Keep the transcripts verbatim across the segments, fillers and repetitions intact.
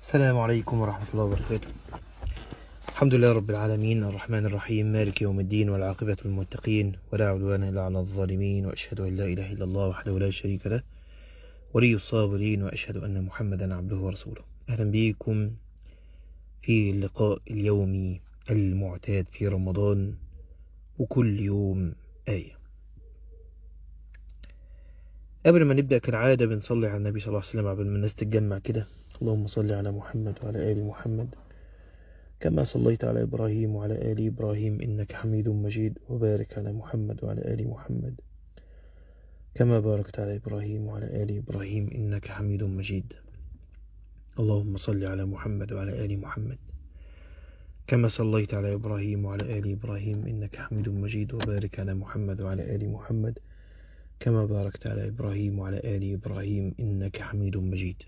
السلام عليكم ورحمة الله وبركاته. الحمد لله رب العالمين الرحمن الرحيم مالك يوم الدين والعاقبة للمتقين ولا عدوان إلا على الظالمين، وأشهد أن لا إله إلا الله وحده لا شريك له ولي الصابرين، وأشهد أن محمدا عبده ورسوله. أهلا بكم في اللقاء اليومي المعتاد في رمضان، وكل يوم آية. قبل ما نبدأ كالعادة بنصلي على النبي صلى الله عليه وسلم قبل ما الناس تتجمع كده. اللهم صل على محمد وعلى آل محمد كما صليت على إبراهيم وعلى آل إبراهيم إنك حميد مجيد، وبارك على محمد وعلى آل محمد كما باركت على إبراهيم وعلى آل إبراهيم إنك حميد مجيد. اللهم صل على محمد وعلى آل محمد كما صليت على إبراهيم وعلى آل إبراهيم إنك حميد مجيد، وبارك على محمد وعلى آل محمد كما باركت على إبراهيم وعلى آل إبراهيم إنك حميد مجيد.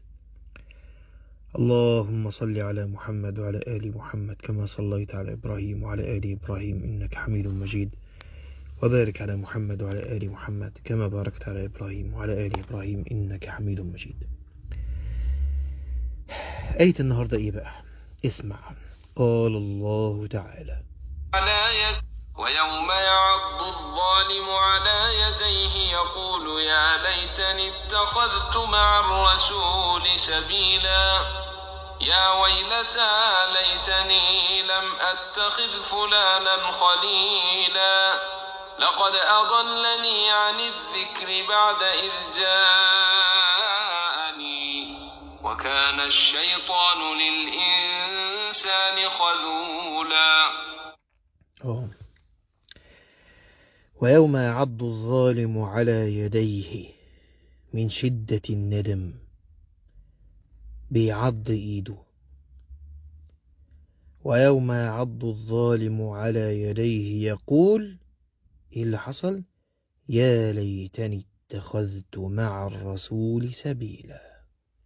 اللهم صل على محمد وعلى آل محمد كما صليت على إبراهيم وعلى آل إبراهيم إنك حميد مجيد، وبارك على محمد وعلى آل محمد كما باركت على إبراهيم وعلى آل إبراهيم إنك حميد مجيد. آية النهاردة إيه بقى؟ اسمع. قال الله تعالى: على يد ويوم يعض الظالم على يديه يقول يا ليتني اتخذت مع الرسول سبيلا يا ويلتى ليتني لم أتخذ فلانا خليلا لقد أضلني عن الذكر بعد إذ جاءني وكان الشيطان للإنسان خذولا. أوه. ويوم يعض الظالم على يديه من شدة الندم، بيعض إيده. ويوم يعض الظالم على يديه يقول إيه اللي حصل؟ يا ليتني اتخذت مع الرسول سبيلا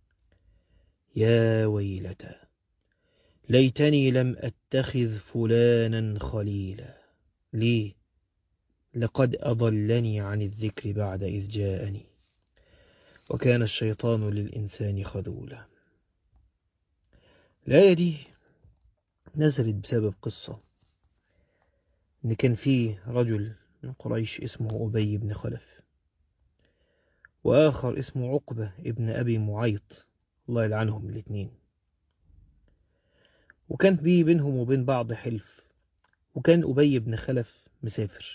يا ويلتى ليتني لم أتخذ فلانا خليلا. ليه؟ لقد أضلني عن الذكر بعد إذ جاءني وكان الشيطان للإنسان خذولا. الآية دي نزلت بسبب قصة إن كان فيه رجل من قريش اسمه أبي بن خلف، وآخر اسمه عقبة ابن أبي معيط، الله يلعنهم الاثنين. وكان في بينهم وبين بعض حلف، وكان أبي بن خلف مسافر،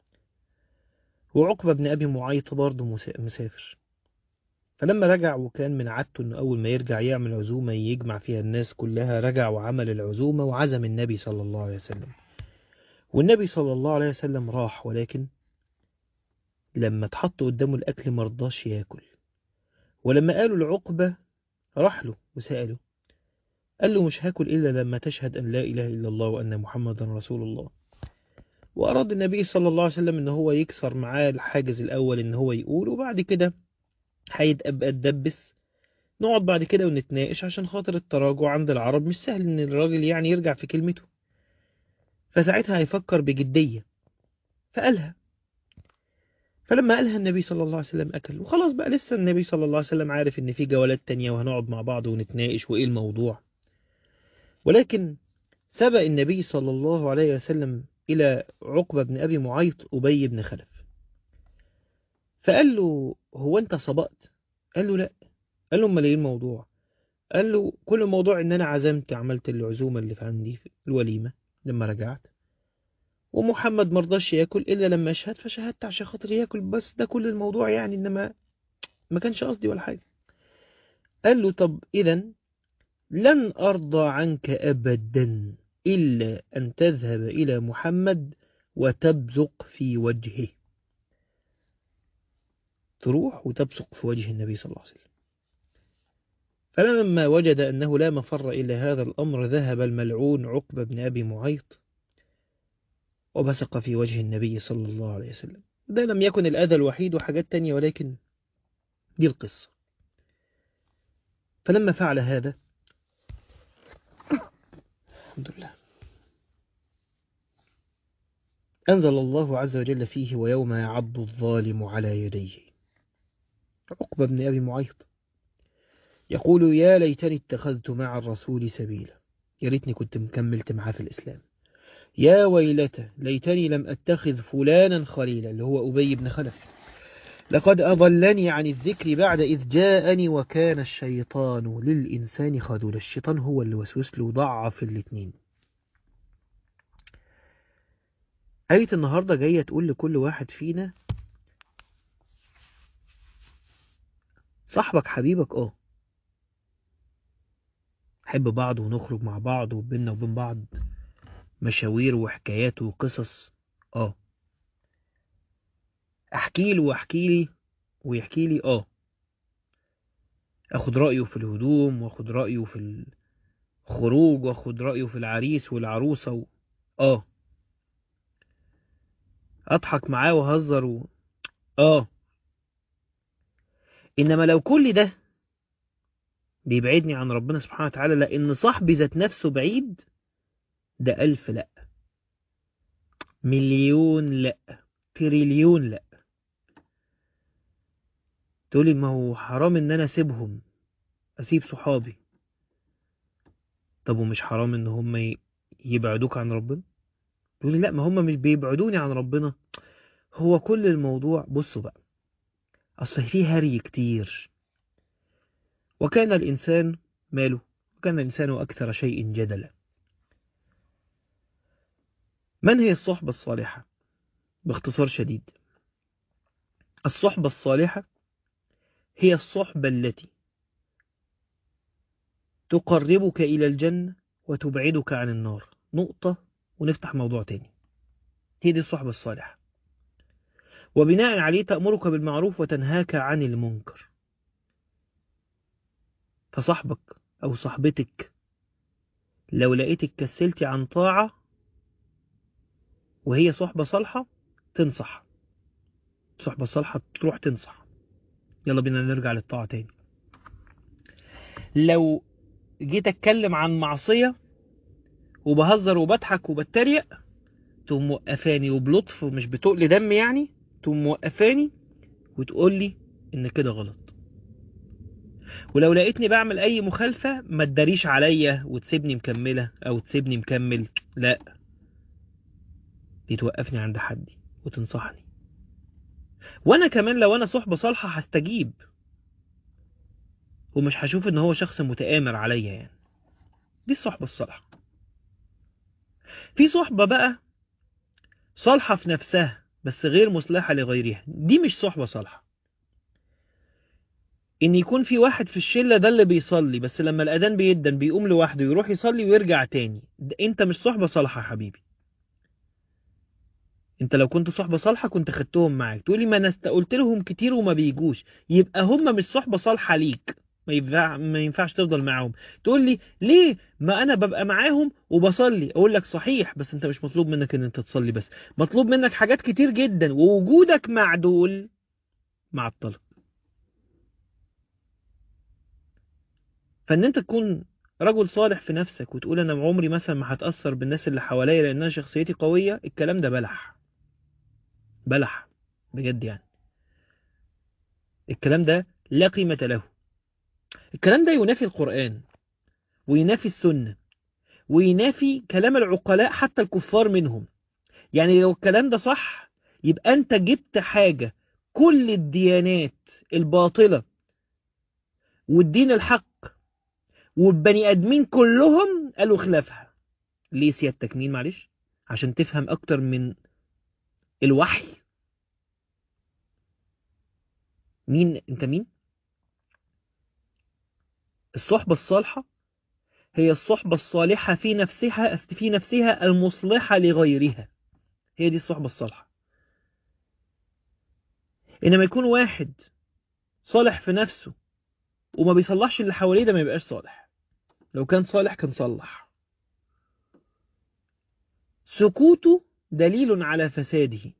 وعقبة بن أبي معيط برضه مسافر. فلما رجع، وكان من عادته أنه أول ما يرجع يعمل عزومة يجمع فيها الناس كلها، رجع وعمل العزومة وعزم النبي صلى الله عليه وسلم. والنبي صلى الله عليه وسلم راح، ولكن لما اتحط قدامه الأكل مرضاش ياكل. ولما قالوا العقبة راح له وسأله، قال له مش هاكل إلا لما تشهد أن لا إله إلا الله وأن محمد رسول الله. وأراد النبي صلى الله عليه وسلم أن هو يكسر معاه الحاجز الأول، أن هو يقول، وبعد كده هيتبقى تدبس، نقعد بعد كده ونتناقش، عشان خاطر التراجع عند العرب مش سهل ان الراجل يعني يرجع في كلمته. فساعتها هيفكر بجدية، فقالها. فلما قالها النبي صلى الله عليه وسلم أكل، وخلاص بقى لسه النبي صلى الله عليه وسلم عارف ان في جولات تانية وهنقعد مع بعض ونتناقش وايه الموضوع. ولكن سبق النبي صلى الله عليه وسلم إلى عقبة بن أبي معيط أبي بن خلف، فقال له هو أنت سبقت؟ قال له لا. قال له امال ايه الموضوع؟ قال له كل الموضوع ان انا عزمت، عملت العزومة اللي في عندي في الوليمة لما رجعت، ومحمد مرضاش ياكل الا لما اشهد، فشهدت عشان خاطر ياكل، بس ده كل الموضوع يعني، انما ما كانش قصدي ولا حاجة. قال له طب اذا لن ارضى عنك ابدا الا ان تذهب الى محمد وتبزق في وجهه، تروح وتبصق في وجه النبي صلى الله عليه وسلم. فلما وجد أنه لا مفر إلا هذا الأمر، ذهب الملعون عقبة بن أبي معيط وبصق في وجه النبي صلى الله عليه وسلم. ده لم يكن الأذى الوحيد، وحاجات تانية، ولكن دي القصة. فلما فعل هذا، الحمد لله، أنزل الله عز وجل فيه ويوم يعض الظالم على يديه. عقبة بن أبي معيط يقول يا ليتني اتخذت مع الرسول سبيلا، يا ريتني كنت مكملت معاه في الإسلام. يا ويلتى ليتني لم أتخذ فلانا خليلا، اللي هو أبي بن خلف، لقد أضلني عن الذكر بعد إذ جاءني وكان الشيطان للإنسان خذولا. الشيطان هو اللي وسوس له وضعف الاتنين. آية النهاردة جاية تقول لكل واحد فينا صاحبك حبيبك اه، حب بعض ونخرج مع بعض وبيننا وبين بعض مشاوير وحكايات وقصص اه، احكي له واحكي لي ويحكي لي اه، اخد رأيه في الهدوم واخد رأيه في الخروج واخد رأيه في العريس والعروسة و... اه، اضحك معاه وهزر و... اه. انما لو كل ده بيبعدني عن ربنا سبحانه وتعالى، لان صاحبي ذات نفسه بعيد، ده الف لا، مليون لا، تريليون لا. تقولي ما هو حرام ان انا اسيبهم، اسيب صحابي. طب ومش حرام ان هم ي- يبعدوك عن ربنا؟ تقولي لا ما هم مش بيبعدوني عن ربنا. هو كل الموضوع بصوا بقى، اصل فيه هري كتير. وكان الانسان ماله، وكان الانسان اكثر شيء جدلا. من هي الصحبة الصالحة؟ باختصار شديد، الصحبة الصالحة هي الصحبة التي تقربك إلى الجنة وتبعدك عن النار. نقطة ونفتح موضوع تاني. هي دي الصحبة الصالحة، وبناء عليه تأمرك بالمعروف وتنهاك عن المنكر. فصاحبك أو صاحبتك لو لقيتك كسلتي عن طاعة وهي صحبة صالحة تنصح، صحبة صالحة تروح تنصح يلا بينا نرجع للطاعة تاني. لو جيت أتكلم عن معصية وبهزر وبضحك وبتريق، تقوم موقفاني وبلطف ومش بتقل دم يعني، تقوم موقفاني وتقول لي إن كده غلط. ولو لقيتني بعمل أي مخالفة ما تداريش عليا وتسيبني مكملة أو تسيبني مكمل، لا، دي توقفني عند حدي وتنصحني. وأنا كمان لو أنا صحبة صالحة هستجيب ومش هشوف إن هو شخص متآمر عليا يعني. دي الصحبة الصالحة. في صحبة بقى صالحة في نفسها بس غير مصلحة لغيرها، دي مش صحبة صالحة. ان يكون في واحد في الشلة ده اللي بيصلي بس لما الاذان بيدن بيقوم لوحده يروح يصلي ويرجع تاني، ده انت مش صحبة صالحة يا حبيبي. انت لو كنت صحبة صالحة كنت خدتهم معاك. تقولي ما انا قلت لهم كتير وما بيجوش، يبقى هم مش صحبة صالحة ليك، ما ينفع ما ينفعش تفضل معاهم. تقول لي ليه؟ ما انا ببقى معاهم وبصلي. اقول لك صحيح، بس انت مش مطلوب منك ان انت تصلي بس، مطلوب منك حاجات كتير جدا، ووجودك مع دول معطلك. فان انت تكون رجل صالح في نفسك وتقول انا عمري مثلا ما هتأثر بالناس اللي حواليا لان انا شخصيتي قوية، الكلام ده بلح بلح بجد يعني. الكلام ده لا قيمة له. الكلام ده ينافي القرآن وينافي السنة وينافي كلام العقلاء حتى الكفار منهم. يعني لو الكلام ده صح يبقى انت جبت حاجة كل الديانات الباطلة والدين الحق والبني ادمين كلهم قالوا خلافها. ليه سيادتك مين معلش؟ عشان تفهم اكتر من الوحي. مين انت؟ مين؟ الصحبة الصالحة هي الصحبة الصالحة في نفسها في نفسها المصلحة لغيرها. هي دي الصحبة الصالحة. انما يكون واحد صالح في نفسه وما بيصلحش اللي حواليه، ده ما يبقاش صالح. لو كان صالح كان صلح. سكوته دليل على فساده.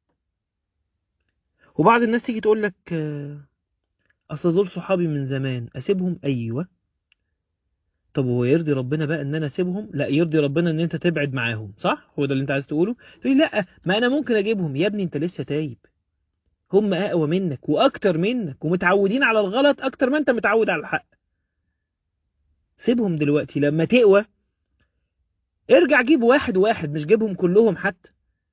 وبعض الناس تيجي تقول لك آه، اصل دول صحابي من زمان اسيبهم؟ ايوه. طب هو يرضي ربنا بقى ان انا اسيبهم؟ لا، يرضي ربنا ان انت تبعد معاهم، صح؟ هو ده اللي انت عايز تقوله. تقول لا ما انا ممكن اجيبهم. يا ابني انت لسه تايب، هم اقوى منك واكتر منك ومتعودين على الغلط اكتر ما انت متعود على الحق. سيبهم دلوقتي، لما تقوى ارجع جيب واحد واحد، مش جيبهم كلهم حتى.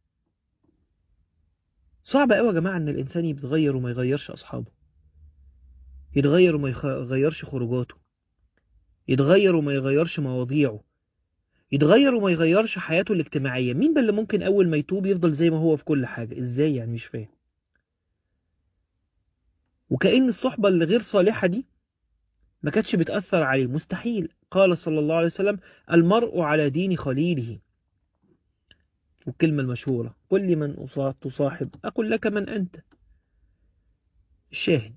صعب قوي يا جماعة ان الانسان يتغير وما يغيرش اصحابه، يتغير وما يغيرش خروجاته، يتغير وما يغيرش مواضيعه، يتغير وما يغيرش حياته الاجتماعية. مين بل اللي ممكن اول ما يتوب يفضل زي ما هو في كل حاجة؟ ازاي يعني؟ مش فاهم. وكأن الصحبة اللي غير صالحة دي ما كانتش بتأثر عليه. مستحيل. قال صلى الله عليه وسلم: المرء على دين خليله. والكلمة المشهورة: قل لي من تصاحب أقول لك من أنت. الشاهد: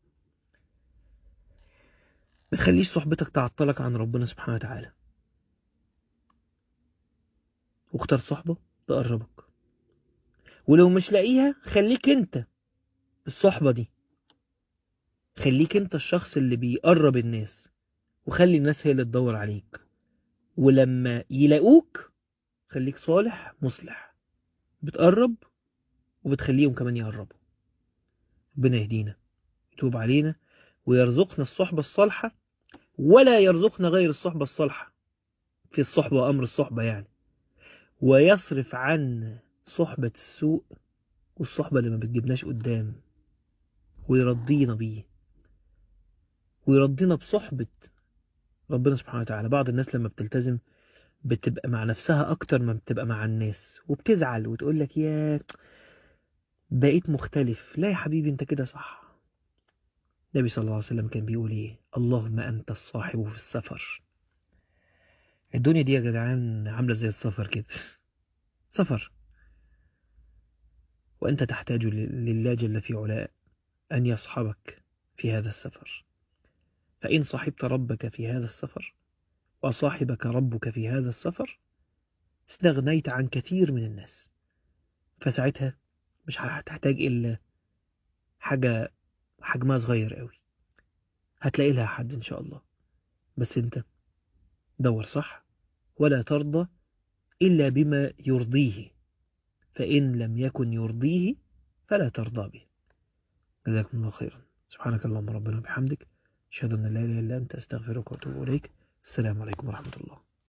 ما تخليش صحبتك تعطلك عن ربنا سبحانه وتعالى، واختار صحبة تقربك. ولو مش لاقيها خليك انت الصحبة دي، خليك انت الشخص اللي بيقرب الناس، وخلي الناس هي اللي تدور عليك. ولما يلاقوك خليك صالح مصلح، بتقرب وبتخليهم كمان يقربوا. ربنا يهدينا، يتوب علينا، ويرزقنا الصحبة الصالحة، ولا يرزقنا غير الصحبة الصالحة في الصحبة وأمر الصحبة يعني، ويصرف عن صحبة السوء والصحبة اللي ما بتجيبناش قدام، ويرضينا بيه، ويرضينا بصحبة ربنا سبحانه وتعالى. بعض الناس لما بتلتزم بتبقى مع نفسها أكتر ما بتبقى مع الناس، وبتزعل وتقول لك يا بقيت مختلف. لا يا حبيبي، انت كده صح. النبي صلى الله عليه وسلم كان بيقول ايه؟ اللهم أنت الصاحب في السفر. الدنيا دي يا جدعان عاملة زي السفر كده، سفر، وأنت تحتاج لله جل في علاء أن يصحبك في هذا السفر. فإن صحبت ربك في هذا السفر وصاحبك ربك في هذا السفر استغنيت عن كثير من الناس، فساعتها مش هتحتاج إلا حاجة حجمها صغير قوي، هتلاقي لها حد إن شاء الله. بس أنت دور صح، ولا ترضى إلا بما يرضيه، فإن لم يكن يرضيه فلا ترضى به. جزاكم الله خيرا. سبحانك اللهم ربنا وبحمدك، أشهد أن لا إله إلا أنت، أستغفرك وأتوب إليك. السلام عليكم ورحمة الله.